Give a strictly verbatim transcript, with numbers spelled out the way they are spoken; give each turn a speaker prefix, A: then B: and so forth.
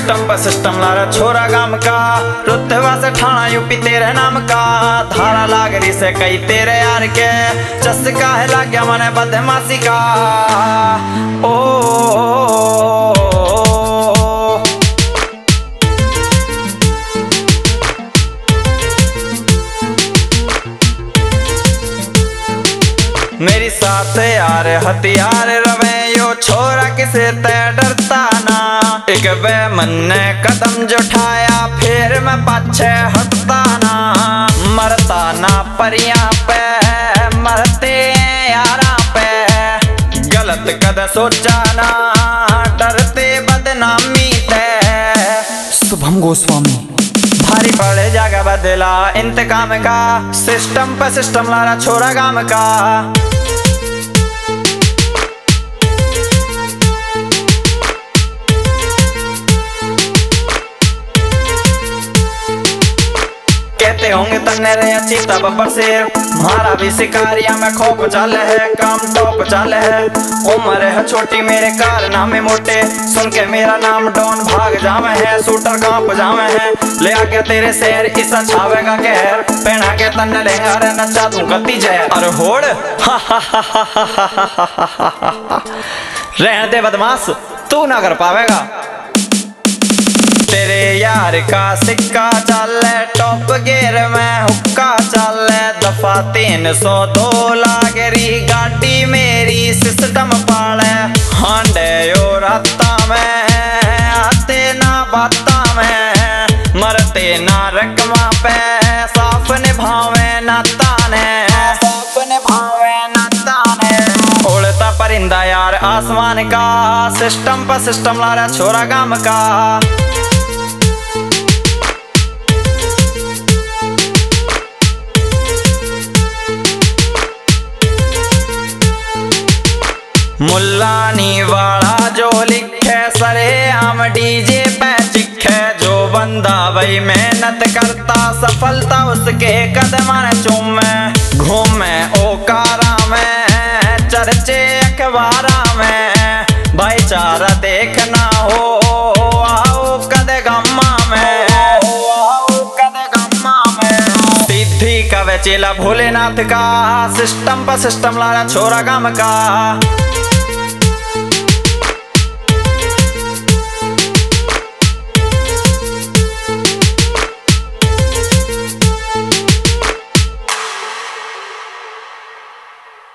A: System पर system Lara छोरा गाम का, रुतबा से ठाणा यूपी तेरे नाम का। धारा लागरी से कई तेरे यार के, चस्का है लाग गया मने बदमाशी का। ओ, ओ, ओ, ओ, ओ मेरी साथ यार हथियार रवे, यो छोरा किसे ते डरता ना। एक बे मन ने कदम जो उठाया, फिर मैं पाछे हटता ना। मरता ना परियां पे, मरते यारा पे। गलत कद सोचा ना, डरते बदनामी ते।
B: शुभम गोस्वामी
A: भारी पड़े जागा बदला इंतकाम का, सिस्टम पे सिस्टम लारा छोरा गाम का। कहते होंगे तन्ने रे चीता बब्बर शेर, मारा भी शिकारिया में खोप चाले है, काम टॉप चाले है। उम्र है छोटी मेरे कारनामे मोटे, सुन के मेरा नाम डॉन भाग जावे है। शूटर कांप जावे है, ले आके तेरे शहर इसा छावेगा कहर। पहना के तन्ने लेंगा रे नचा तू कती जहर। अरे होड़ रहने दे बदमाश, तू ना कर पावेगा। तेरे यार का सिक्का चले, टॉप गियर में हुक्का चले। दफा तीन सौ दो लागरी, गाड़ी मेरी सिस्टम पाले। हांडे यो राता में, आते ना बाता में। मरते ना रकमा पे, साफ निभावे ना ताने। साफ निभावे ना ताने। उड़ता परिंदा यार आसमान का, सिस्टम पर सिस्टम लारा छोरा गाम का। मुल्लानी वाला जो लिखे, सरे आम डीजे पे चिखे। जो बंदा भाई मेहनत करता, सफलता उसके कदम चूमे। घूमे ओकारा में, चर्चे अखबारा में। भाईचारा देखना हो, आओ कदे गम्मा में। आओ कदे गम्मा में। सिद्धि का वे चेला भोलेनाथ का, सिस्टम पर सिस्टम लारा छोरा गाम का।